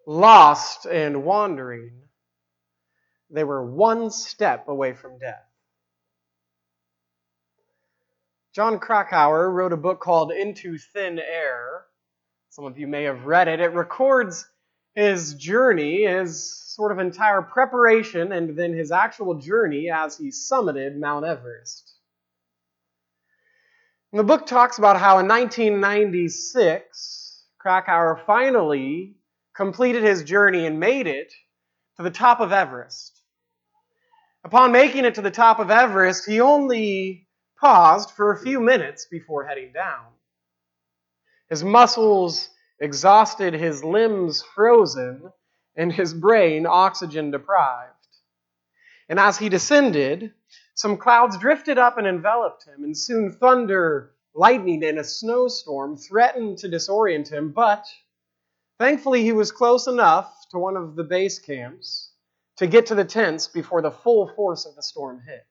lost and wandering, they were one step away from death. Jon Krakauer wrote a book called Into Thin Air. Some of you may have read it. It records his journey, his sort of entire preparation, and then his actual journey as he summited Mount Everest. And the book talks about how in 1996, Krakauer finally completed his journey and made it to the top of Everest. Upon making it to the top of Everest, he only paused for a few minutes before heading down. His muscles exhausted, his limbs frozen, and his brain oxygen deprived. And as he descended, some clouds drifted up and enveloped him, and soon thunder, lightning, and a snowstorm threatened to disorient him, but thankfully he was close enough to one of the base camps to get to the tents before the full force of the storm hit.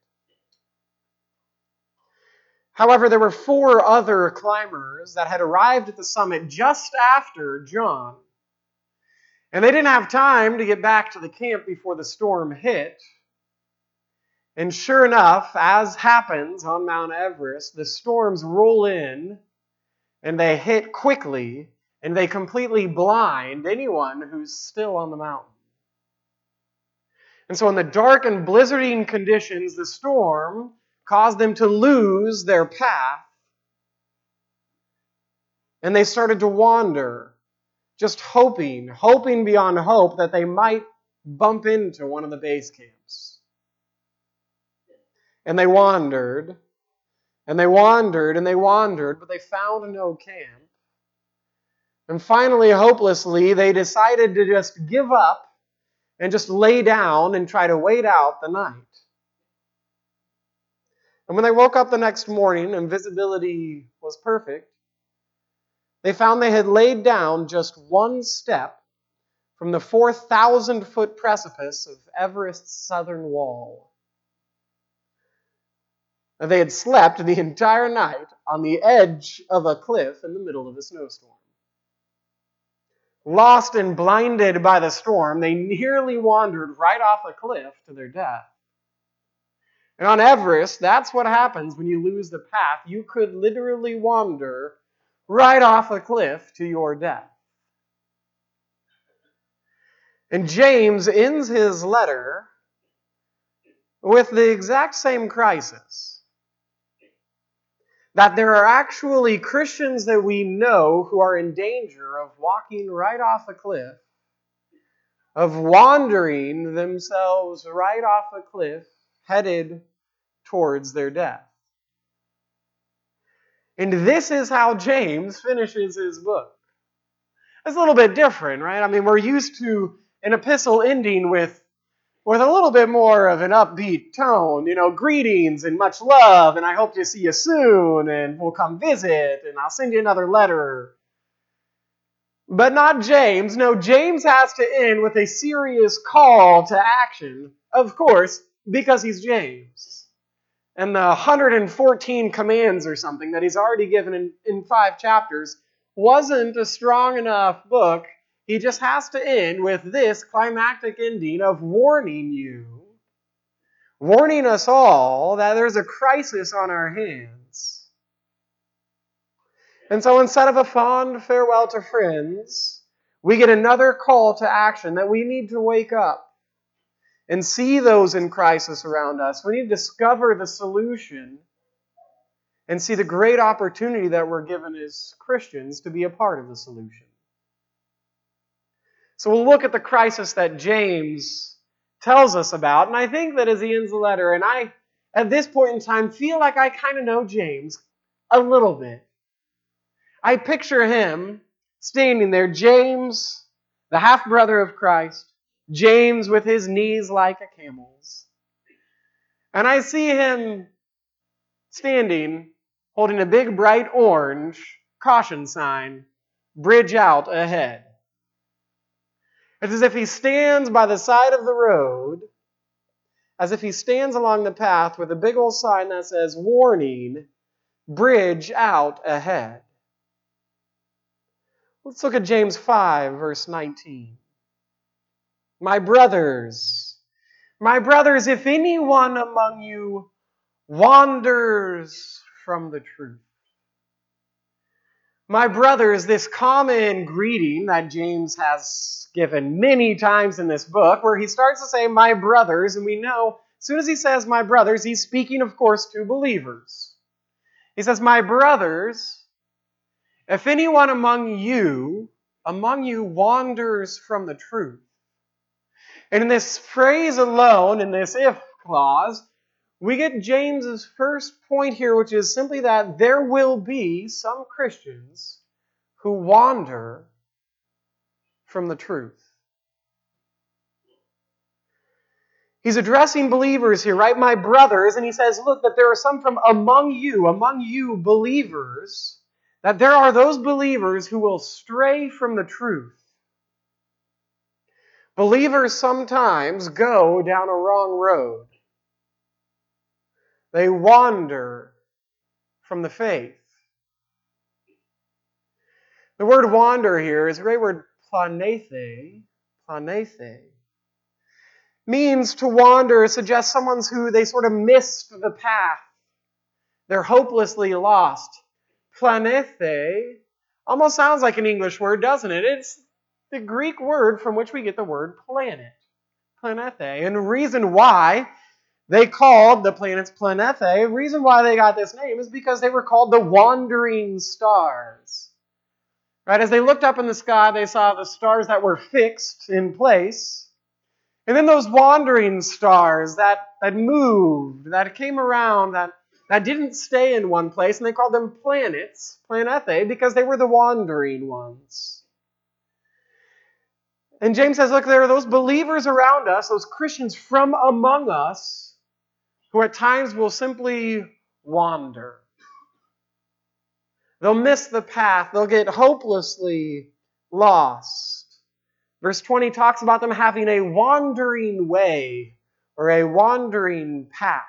However, there were 4 other climbers that had arrived at the summit just after John, and they didn't have time to get back to the camp before the storm hit. And sure enough, as happens on Mount Everest, the storms roll in, and they hit quickly, and they completely blind anyone who's still on the mountain. And so in the dark and blizzarding conditions, the storm caused them to lose their path. And they started to wander, just hoping beyond hope that they might bump into one of the base camps. And they wandered, and they wandered, and they wandered, but they found no camp. And finally, hopelessly, they decided to just give up and just lay down and try to wait out the night. And when they woke up the next morning and visibility was perfect, they found they had laid down just one step from the 4,000-foot precipice of Everest's southern wall. And they had slept the entire night on the edge of a cliff in the middle of a snowstorm. Lost and blinded by the storm, they nearly wandered right off a cliff to their death. And on Everest, that's what happens when you lose the path. You could literally wander right off a cliff to your death. And James ends his letter with the exact same crisis. That there are actually Christians that we know who are in danger of walking right off a cliff, of wandering themselves right off a cliff, headed towards their death. And this is how James finishes his book. It's a little bit different, right? I mean, we're used to an epistle ending with a little bit more of an upbeat tone. You know, greetings and much love, and I hope to see you soon, and we'll come visit, and I'll send you another letter. But not James. No, James has to end with a serious call to action, of course, because he's James. And the 114 commands or something that he's already given in 5 chapters wasn't a strong enough book. He just has to end with this climactic ending of warning you, warning us all that there's a crisis on our hands. And so instead of a fond farewell to friends, we get another call to action that we need to wake up and see those in crisis around us. We need to discover the solution and see the great opportunity that we're given as Christians to be a part of the solution. So we'll look at the crisis that James tells us about, and I think that as he ends the letter, and I, at this point in time, feel like I kind of know James a little bit. I picture him standing there, James, the half-brother of Christ, James with his knees like a camel's. And I see him standing, holding a big bright orange caution sign, bridge out ahead. It's as if he stands by the side of the road, as if he stands along the path with a big old sign that says, warning, bridge out ahead. Let's look at James 5, verse 19. My brothers, if anyone among you wanders from the truth. My brothers, this common greeting that James has given many times in this book, where he starts to say, my brothers, and we know as soon as he says my brothers, he's speaking, of course, to believers. He says, my brothers, if anyone among you wanders from the truth. And in this phrase alone, in this if clause, we get James's first point here, which is simply that there will be some Christians who wander from the truth. He's addressing believers here, right? My brothers, and he says, look, that there are some from among you believers, that there are those believers who will stray from the truth. Believers sometimes go down a wrong road. They wander from the faith. The word wander here is a great word, planethe. Planethe means to wander, suggests someone who they sort of missed the path. They're hopelessly lost. Planethe almost sounds like an English word, doesn't it? It's the Greek word from which we get the word planet. Planethe. And the reason why they called the planets Planethe, the reason why they got this name is because they were called the wandering stars. Right? As they looked up in the sky, they saw the stars that were fixed in place. And then those wandering stars that moved, that came around, that didn't stay in one place, and they called them planets, planethe, because they were the wandering ones. And James says, look, there are those believers around us, those Christians from among us, who at times will simply wander. They'll miss the path. They'll get hopelessly lost. Verse 20 talks about them having a wandering way or a wandering path.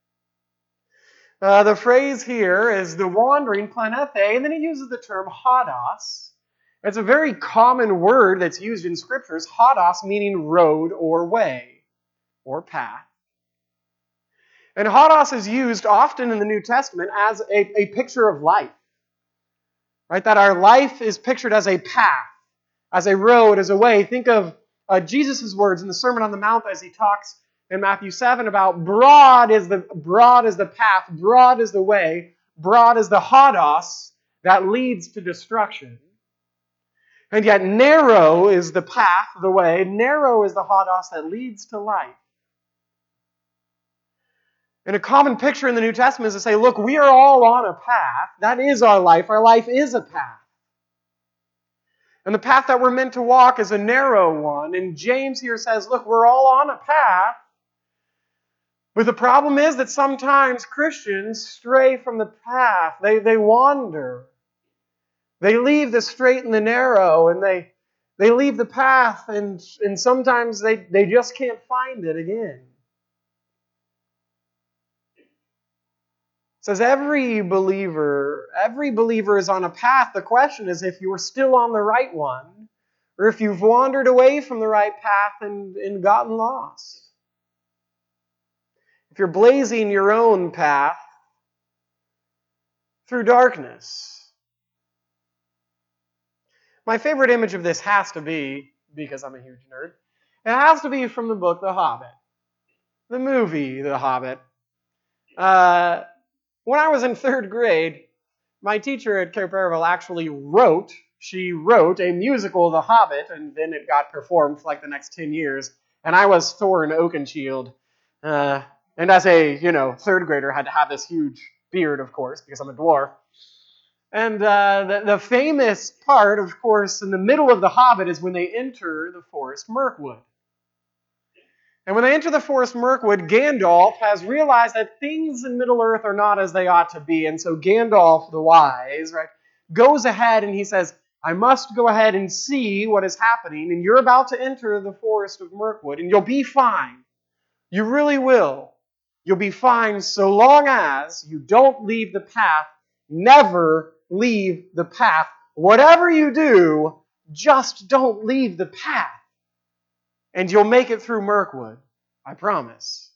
The phrase here is the wandering, planethe, and then he uses the term hodos. It's a very common word that's used in scriptures, hodos meaning road or way or path. And hodos is used often in the New Testament as a picture of life. Right? That our life is pictured as a path, as a road, as a way. Think of Jesus' words in the Sermon on the Mount as he talks in Matthew 7 about broad is the path, broad is the way, broad is the hodos that leads to destruction. And yet narrow is the path, the way, narrow is the hodos that leads to life. And a common picture in the New Testament is to say, look, we are all on a path. That is our life. Our life is a path. And the path that we're meant to walk is a narrow one. And James here says, look, we're all on a path. But the problem is that sometimes Christians stray from the path. They wander. They leave the straight and the narrow, and they leave the path, and sometimes they just can't find it again. It says every believer is on a path. The question is if you are still on the right one, or if you've wandered away from the right path and gotten lost. If you're blazing your own path through darkness. My favorite image of this has to be, because I'm a huge nerd, it has to be from the book The Hobbit. The movie The Hobbit. When I was in third grade, my teacher at Cape Paravel actually wrote a musical, The Hobbit, and then it got performed for like the next 10 years. And I was Thorin Oakenshield. And as a, third grader, had to have this huge beard, of course, because I'm a dwarf. And the famous part, of course, in the middle of The Hobbit is when they enter the forest Mirkwood. And when they enter the forest Mirkwood, Gandalf has realized that things in Middle-earth are not as they ought to be. And so Gandalf, the wise, right, goes ahead and he says, I must go ahead and see what is happening. And you're about to enter the forest of Mirkwood, and you'll be fine. You really will. You'll be fine so long as you don't leave the path. Never leave the path. Whatever you do, just don't leave the path. and you'll make it through Mirkwood. I promise.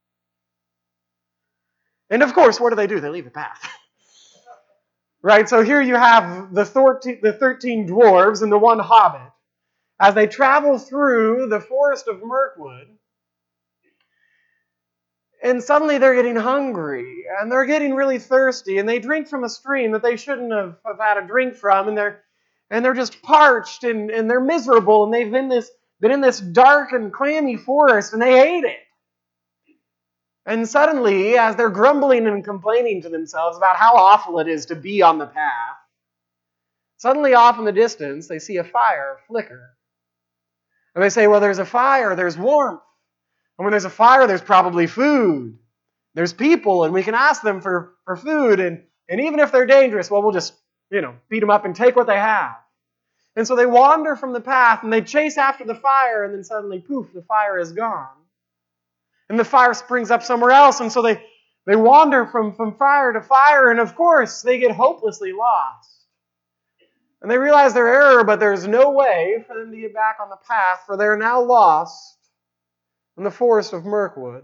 And of course, what do? They leave the path. Right? So here you have the 13 dwarves and the one hobbit. As they travel through the forest of Mirkwood, and suddenly they're getting hungry, and they're getting really thirsty, and they drink from a stream that they shouldn't have had a drink from, and they're just parched, and they're miserable, and they've been in this dark and clammy forest, and they hate it. And suddenly, as they're grumbling and complaining to themselves about how awful it is to be on the path, suddenly off in the distance, they see a fire flicker. And they say, well, there's a fire, there's warmth. And when there's a fire, there's probably food. There's people, and we can ask them for food. And even if they're dangerous, well, we'll just, beat them up and take what they have. And so they wander from the path, and they chase after the fire, and then suddenly, poof, the fire is gone. And the fire springs up somewhere else, and so they wander from fire to fire, and of course, they get hopelessly lost. And they realize their error, but there's no way for them to get back on the path, for they're now lost in the forest of Mirkwood.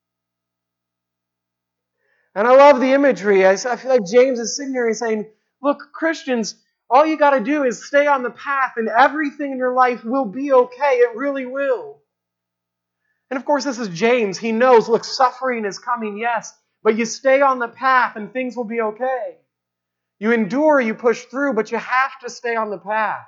And I love the imagery. I feel like James is sitting here and saying, look, Christians, all you got to do is stay on the path, and everything in your life will be okay. It really will. And of course, this is James. He knows, look, suffering is coming, yes, but you stay on the path and things will be okay. You endure, you push through, but you have to stay on the path.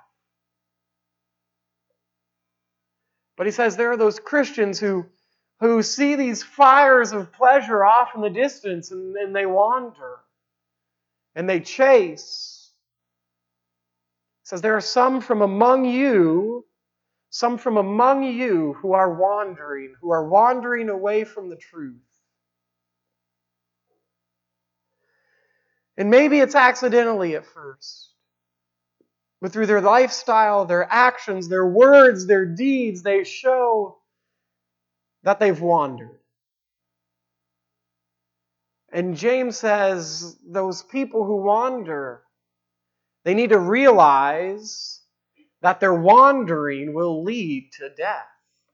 But he says there are those Christians who see these fires of pleasure off in the distance, and they wander, and they chase. He says there are some from among you who are wandering away from the truth. And maybe it's accidentally at first. But through their lifestyle, their actions, their words, their deeds, they show that they've wandered. And James says those people who wander, they need to realize that their wandering will lead to death.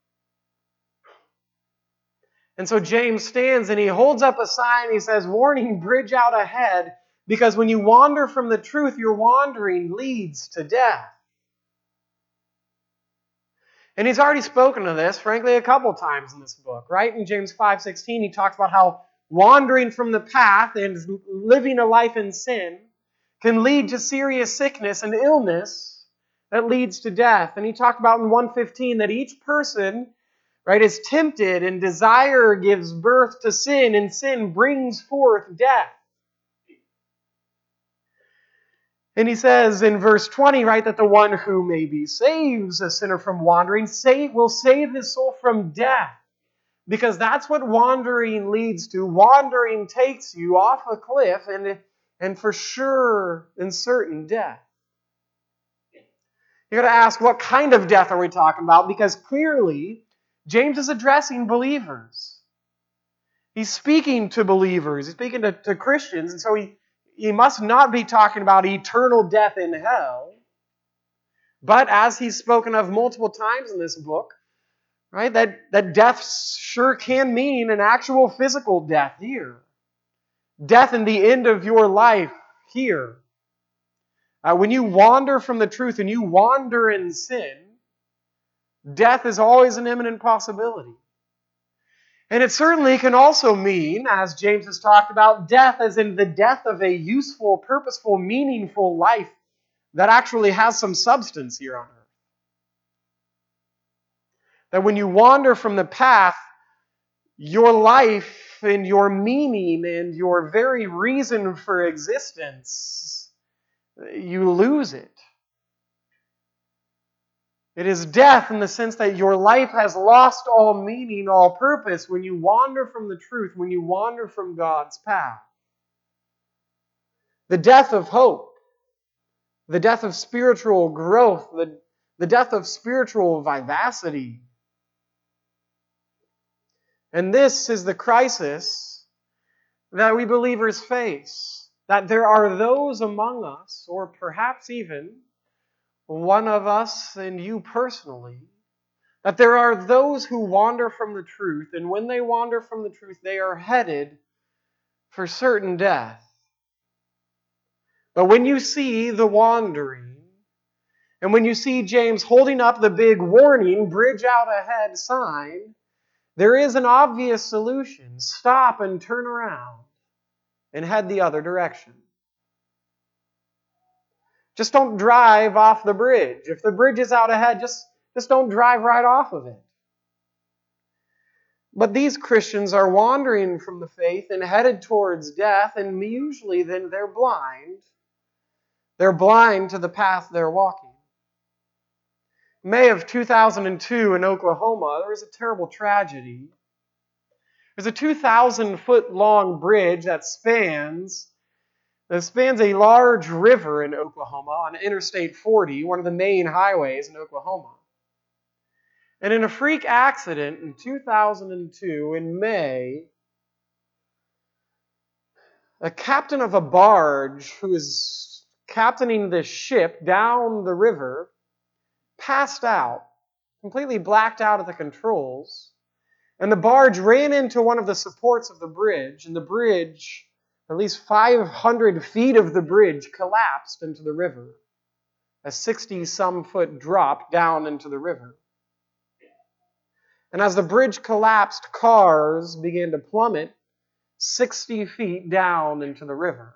And so James stands and he holds up a sign. He says, warning, bridge out ahead, because when you wander from the truth, your wandering leads to death. And he's already spoken of this, frankly, a couple times in this book, right? In James 5:16, he talks about how wandering from the path and living a life in sin can lead to serious sickness and illness that leads to death. And he talked about in 1:15 that each person, right, is tempted, and desire gives birth to sin, and sin brings forth death. And he says in verse 20, right, that the one who maybe saves a sinner from wandering will save his soul from death. Because that's what wandering leads to. Wandering takes you off a cliff and for sure and certain death. You got to ask, what kind of death are we talking about? Because clearly, James is addressing believers. He's speaking to believers. He's speaking to Christians. And so he must not be talking about eternal death in hell. But as he's spoken of multiple times in this book, right, that death sure can mean an actual physical death here. Death in the end of your life here. When you wander from the truth and you wander in sin, death is always an imminent possibility. And it certainly can also mean, as James has talked about, death as in the death of a useful, purposeful, meaningful life that actually has some substance here on earth. That when you wander from the path, your life and your meaning and your very reason for existence, you lose it. It is death in the sense that your life has lost all meaning, all purpose when you wander from the truth, when you wander from God's path. The death of hope, the death of spiritual growth, the death of spiritual vivacity. And this is the crisis that we believers face. That there are those among us, or perhaps even one of us and you personally, That there are those who wander from the truth, and when they wander from the truth, they are headed for certain death. But when you see the wandering, and when you see James holding up the big warning, bridge out ahead sign, there is an obvious solution. Stop and turn around and head the other direction. Just don't drive off the bridge. If the bridge is out ahead, just don't drive right off of it. But these Christians are wandering from the faith and headed towards death, and usually then they're blind. They're blind to the path they're walking. May of 2002 in Oklahoma, there was a terrible tragedy. There's a 2,000-foot long bridge that spans a large river in Oklahoma on Interstate 40, one of the main highways in Oklahoma. And in a freak accident in 2002, in May, a captain of a barge who is captaining this ship down the river passed out, completely blacked out at the controls, and the barge ran into one of the supports of the bridge, and the bridge, at least 500 feet of the bridge, collapsed into the river. A 60-some foot drop down into the river. And as the bridge collapsed, cars began to plummet 60 feet down into the river.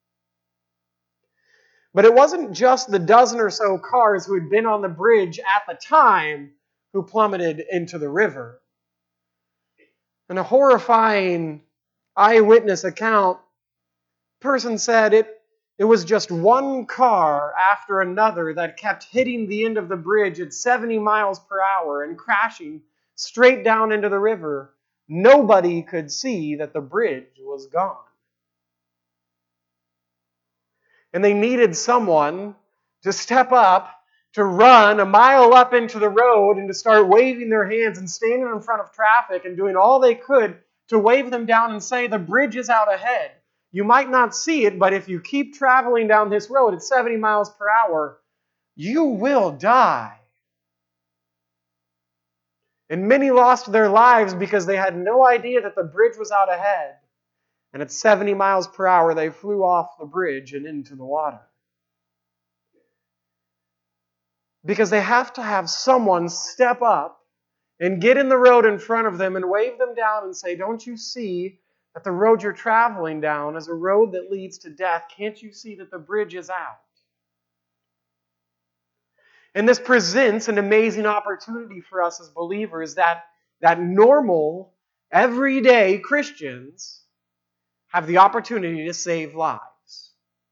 But it wasn't just the dozen or so cars who had been on the bridge at the time who plummeted into the river. In a horrifying eyewitness account, a person said it was just one car after another that kept hitting the end of the bridge at 70 miles per hour and crashing straight down into the river. Nobody could see that the bridge was gone. And they needed someone to step up, to run a mile up into the road and to start waving their hands and standing in front of traffic and doing all they could to wave them down and say, the bridge is out ahead. You might not see it, but if you keep traveling down this road at 70 miles per hour, you will die. And many lost their lives because they had no idea that the bridge was out ahead. And at 70 miles per hour, they flew off the bridge and into the water. Because they have to have someone step up and get in the road in front of them and wave them down and say, don't you see that the road you're traveling down is a road that leads to death? Can't you see that the bridge is out? And this presents an amazing opportunity for us as believers that normal, everyday Christians have the opportunity to save lives.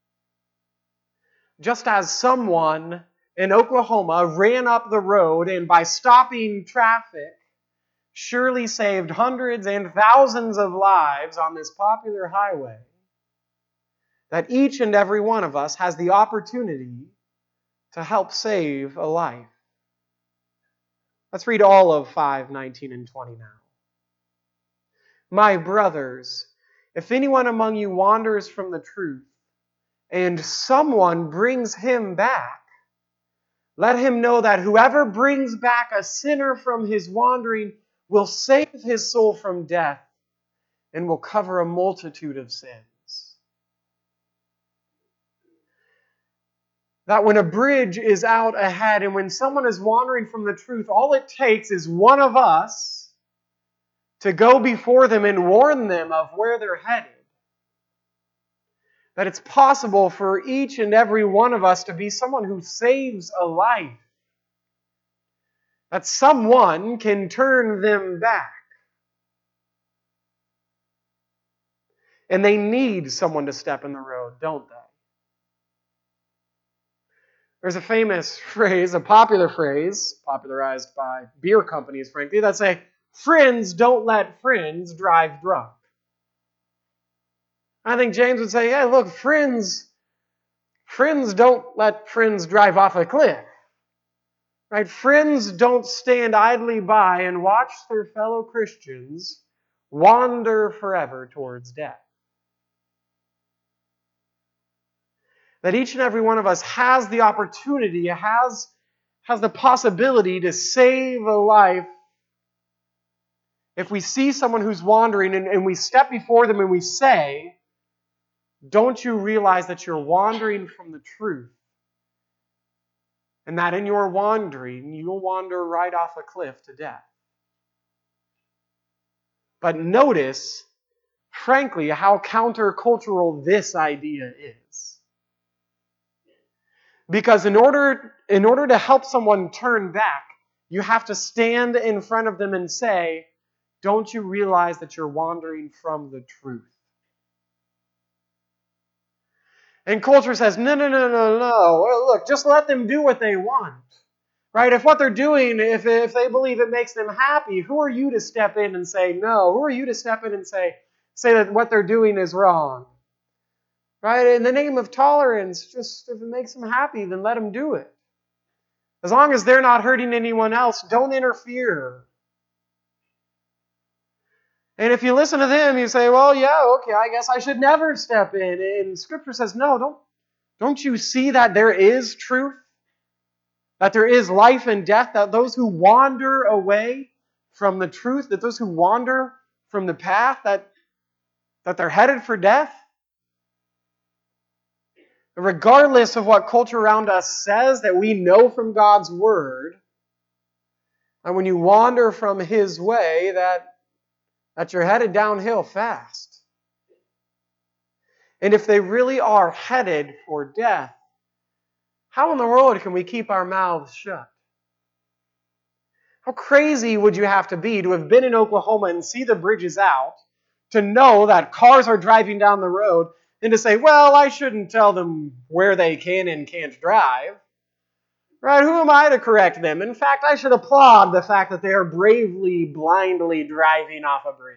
Just as someone in Oklahoma ran up the road and by stopping traffic surely saved hundreds and thousands of lives on this popular highway, that each and every one of us has the opportunity to help save a life. Let's read all of 5:19 and 20 now. My brothers, if anyone among you wanders from the truth, and someone brings him back, let him know that whoever brings back a sinner from his wandering will save his soul from death and will cover a multitude of sins. That when a bridge is out ahead and when someone is wandering from the truth, all it takes is one of us to go before them and warn them of where they're headed. That it's possible for each and every one of us to be someone who saves a life. That someone can turn them back. And they need someone to step in the road, don't they? There's a famous phrase, a popular phrase, popularized by beer companies, frankly, that say, friends don't let friends drive drunk. I think James would say, yeah, look, friends don't let friends drive off a cliff. Right? Friends don't stand idly by and watch their fellow Christians wander forever towards death. That each and every one of us has the opportunity, has has the possibility to save a life if we see someone who's wandering and we step before them and we say, don't you realize that you're wandering from the truth? And that in your wandering, you'll wander right off a cliff to death. But notice, frankly, how countercultural this idea is. Because in order to help someone turn back, you have to stand in front of them and say, don't you realize that you're wandering from the truth? And culture says, no. Well, look, just let them do what they want. Right? If what they're doing, if they believe it makes them happy, who are you to step in and say no? Who are you to step in and say that what they're doing is wrong? Right? In the name of tolerance, just if it makes them happy, then let them do it. As long as they're not hurting anyone else, don't interfere. And if you listen to them, you say, well, yeah, okay, I guess I should never step in. And Scripture says, no, don't you see that there is truth? That there is life and death? That those who wander away from the truth, that those who wander from the path, that they're headed for death? Regardless of what culture around us says, that we know from God's Word, and when you wander from His way, that you're headed downhill fast. And if they really are headed for death, how in the world can we keep our mouths shut? How crazy would you have to be to have been in Oklahoma and see the bridges out, to know that cars are driving down the road, and to say, well, I shouldn't tell them where they can and can't drive. Right? Who am I to correct them? In fact, I should applaud the fact that they are bravely, blindly driving off a bridge.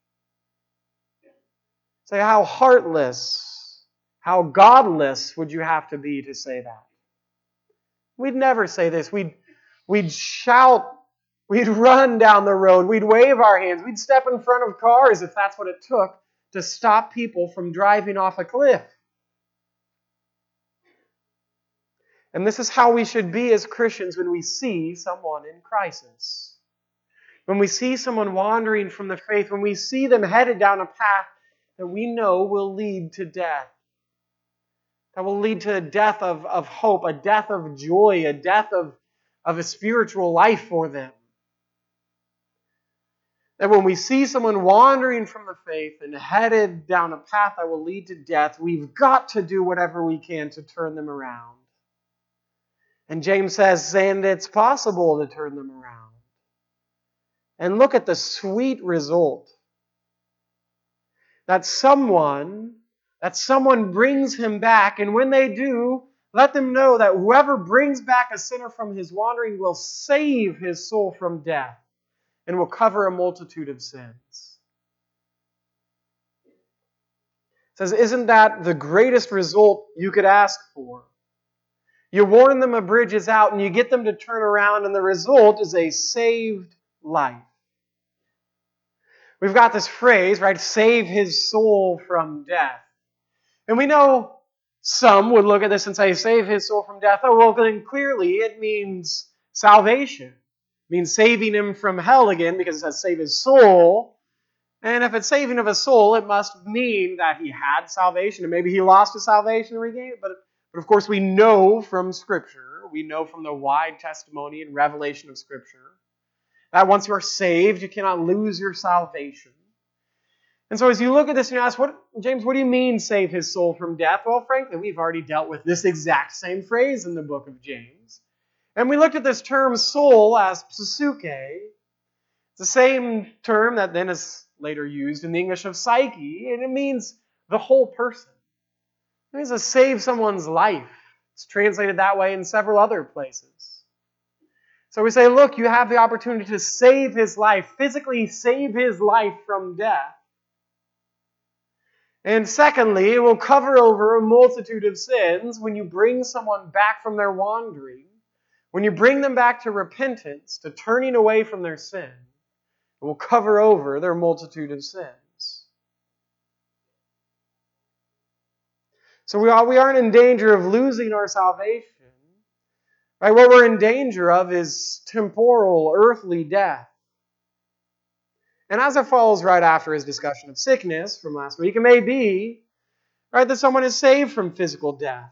Say, how heartless, how godless would you have to be to say that? We'd never say this. We'd shout, we'd run down the road, we'd wave our hands, we'd step in front of cars if that's what it took to stop people from driving off a cliff. And this is how we should be as Christians when we see someone in crisis. When we see someone wandering from the faith, when we see them headed down a path that we know will lead to death. That will lead to a death of hope, a death of joy, a death of a spiritual life for them. That when we see someone wandering from the faith and headed down a path that will lead to death, we've got to do whatever we can to turn them around. And James says, and it's possible to turn them around. And look at the sweet result. That someone brings him back, and when they do, let them know that whoever brings back a sinner from his wandering will save his soul from death and will cover a multitude of sins. It says, isn't that the greatest result you could ask for? You warn them a bridge is out, and you get them to turn around, and the result is a saved life. We've got this phrase, right? Save his soul from death. And we know some would look at this and say, save his soul from death. Oh, well, then clearly it means salvation. It means saving him from hell again, because it says save his soul. And if it's saving of a soul, it must mean that he had salvation, and maybe he lost his salvation and regained it. But of course, we know from Scripture, we know from the wide testimony and revelation of Scripture, that once you are saved, you cannot lose your salvation. And so as you look at this and you ask, James, what do you mean save his soul from death? Well, frankly, we've already dealt with this exact same phrase in the book of James. And we looked at this term soul as psyche. It's the same term that then is later used in the English of psyche, and it means the whole person. It means to save someone's life. It's translated that way in several other places. So we say, look, you have the opportunity to save his life, physically save his life from death. And secondly, it will cover over a multitude of sins when you bring someone back from their wandering, when you bring them back to repentance, to turning away from their sin. It will cover over their multitude of sins. So we aren't in danger of losing our salvation. Right? What we're in danger of is temporal, earthly death. And as it follows right after his discussion of sickness from last week, it may be, right, that someone is saved from physical death.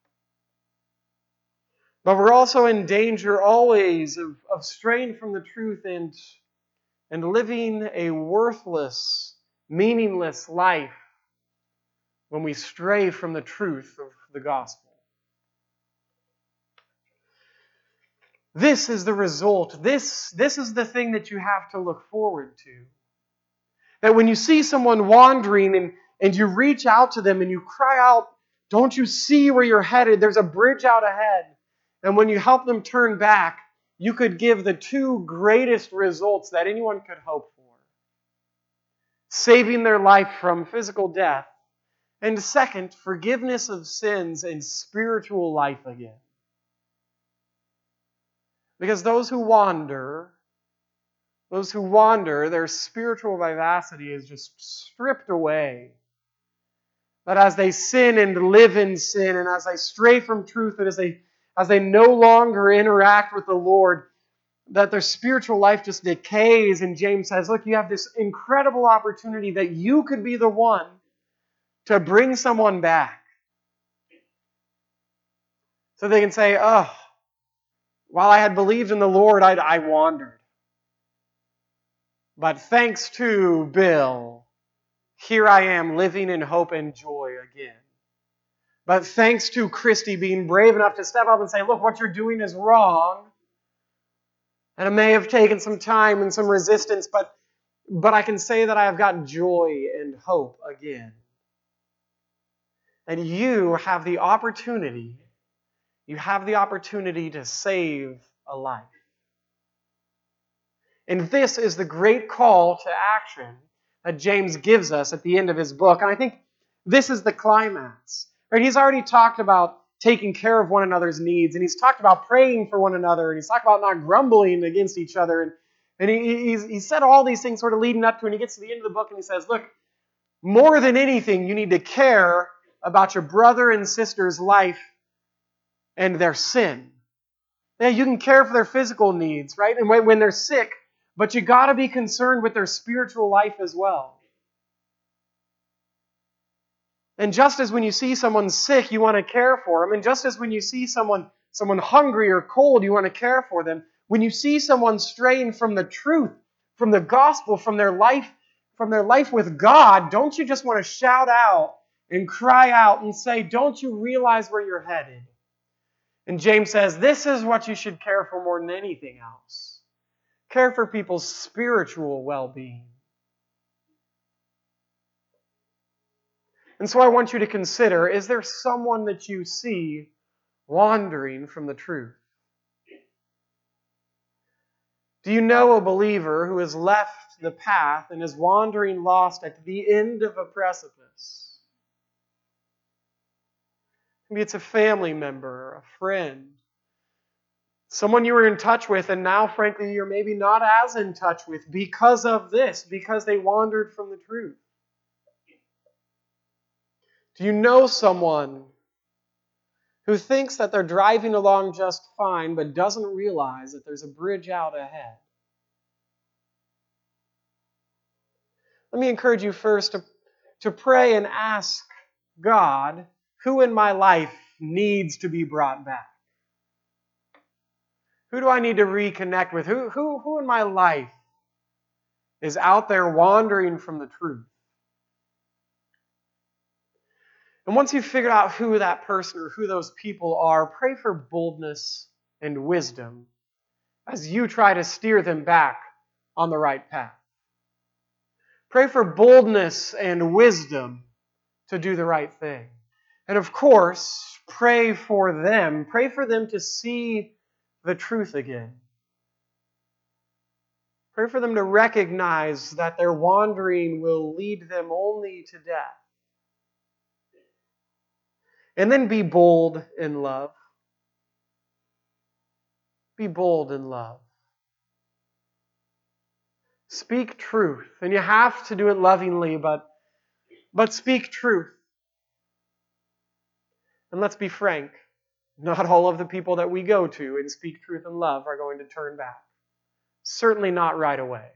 But we're also in danger always of straying from the truth and living a worthless, meaningless life when we stray from the truth of the gospel. This is the result. This is the thing that you have to look forward to. That when you see someone wandering and you reach out to them and you cry out, don't you see where you're headed? There's a bridge out ahead. And when you help them turn back, you could give the two greatest results that anyone could hope for. Saving their life from physical death. And second, forgiveness of sins and spiritual life again. Because those who wander, their spiritual vivacity is just stripped away. That as they sin and live in sin, and as they stray from truth, and as they no longer interact with the Lord, that their spiritual life just decays. And James says, look, you have this incredible opportunity that you could be the one to bring someone back. So they can say, oh, while I had believed in the Lord, I wandered. But thanks to Bill, here I am living in hope and joy again. But thanks to Christy being brave enough to step up and say, look, what you're doing is wrong. And it may have taken some time and some resistance, but I can say that I have got joy and hope again. And you have the opportunity to save a life. And this is the great call to action that James gives us at the end of his book. And I think this is the climax. Right? He's already talked about taking care of one another's needs, and he's talked about praying for one another, and he's talked about not grumbling against each other. And he said all these things sort of leading up to it, and he gets to the end of the book and he says, look, more than anything, you need to care about your brother and sister's life and their sin. Yeah, you can care for their physical needs, right? And when they're sick, but you got to be concerned with their spiritual life as well. And just as when you see someone sick, you want to care for them, and just as when you see someone hungry or cold, you want to care for them, when you see someone straying from the truth, from the gospel, from their life with God, don't you just want to shout out and cry out and say, don't you realize where you're headed? And James says, this is what you should care for more than anything else. Care for people's spiritual well-being. And so I want you to consider, is there someone that you see wandering from the truth? Do you know a believer who has left the path and is wandering lost at the end of a precipice? Maybe it's a family member, a friend, someone you were in touch with, and now, frankly, you're maybe not as in touch with because of this, because they wandered from the truth. Do you know someone who thinks that they're driving along just fine, but doesn't realize that there's a bridge out ahead? Let me encourage you first to pray and ask God, who in my life needs to be brought back? Who do I need to reconnect with? Who in my life is out there wandering from the truth? And once you've figured out who that person or who those people are, pray for boldness and wisdom as you try to steer them back on the right path. Pray for boldness and wisdom to do the right thing. And of course, pray for them. Pray for them to see the truth again. Pray for them to recognize that their wandering will lead them only to death. And then be bold in love. Be bold in love. Speak truth. And you have to do it lovingly, but speak truth. And let's be frank. Not all of the people that we go to and speak truth and love are going to turn back. Certainly not right away.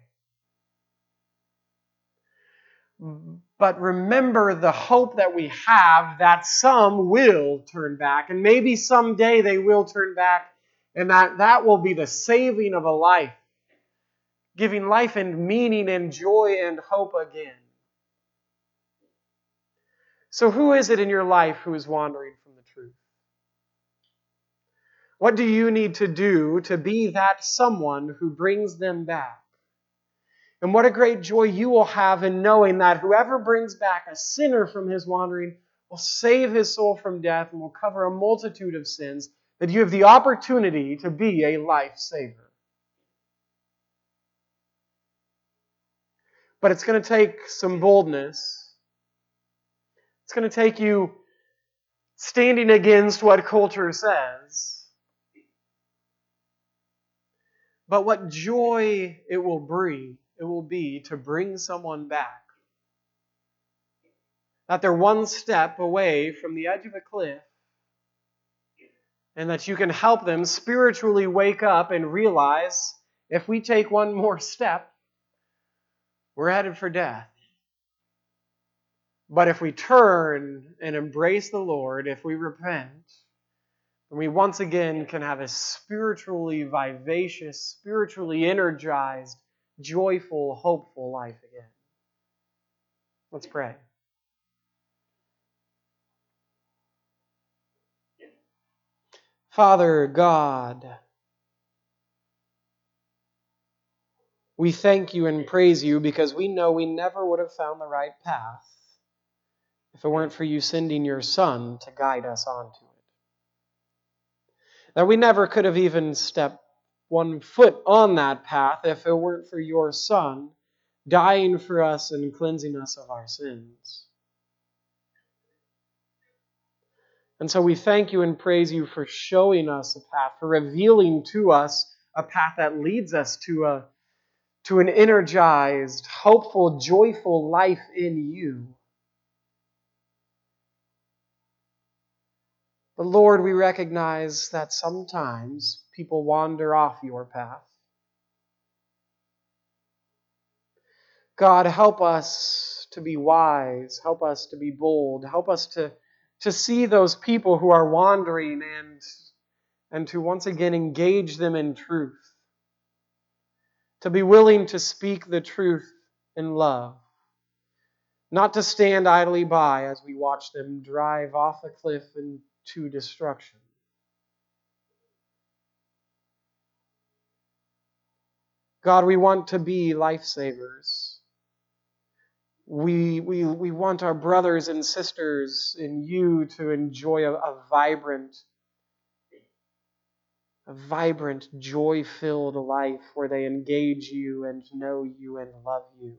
But remember the hope that we have that some will turn back. And maybe someday they will turn back, and that will be the saving of a life, giving life and meaning and joy and hope again. So who is it in your life who is wandering from the truth? What do you need to do to be that someone who brings them back? And what a great joy you will have in knowing that whoever brings back a sinner from his wandering will save his soul from death and will cover a multitude of sins, that you have the opportunity to be a lifesaver. But it's going to take some boldness. It's going to take you standing against what culture says. But what joy it will be to bring someone back. That they're one step away from the edge of a cliff, and that you can help them spiritually wake up and realize if we take one more step, we're headed for death. But if we turn and embrace the Lord, if we repent, then we once again can have a spiritually vivacious, spiritually energized, joyful, hopeful life again. Let's pray. Father God, we thank you and praise you because we know we never would have found the right path if it weren't for you sending your Son to guide us onto it. That we never could have even stepped one foot on that path if it weren't for your Son dying for us and cleansing us of our sins. And so we thank you and praise you for showing us a path, for revealing to us a path that leads us to an energized, hopeful, joyful life in you. But Lord, we recognize that sometimes people wander off your path. God, help us to be wise. Help us to be bold. Help us to see those people who are wandering and to once again engage them in truth. To be willing to speak the truth in love. Not to stand idly by as we watch them drive off a cliff into destruction. God, we want to be lifesavers. We want our brothers and sisters in you to enjoy a vibrant, joy-filled life where they engage you and know you and love you.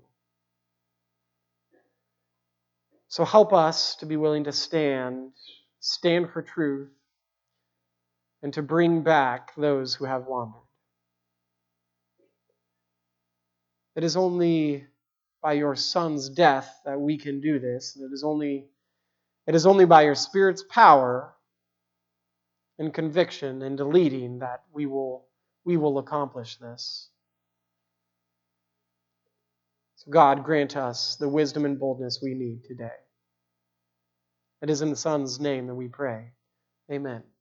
So help us to be willing to stand for truth, and to bring back those who have wandered. It is only by your Son's death that we can do this. It is only by your Spirit's power and conviction and leading that we will accomplish this. So God, grant us the wisdom and boldness we need today. It is in the Son's name that we pray. Amen.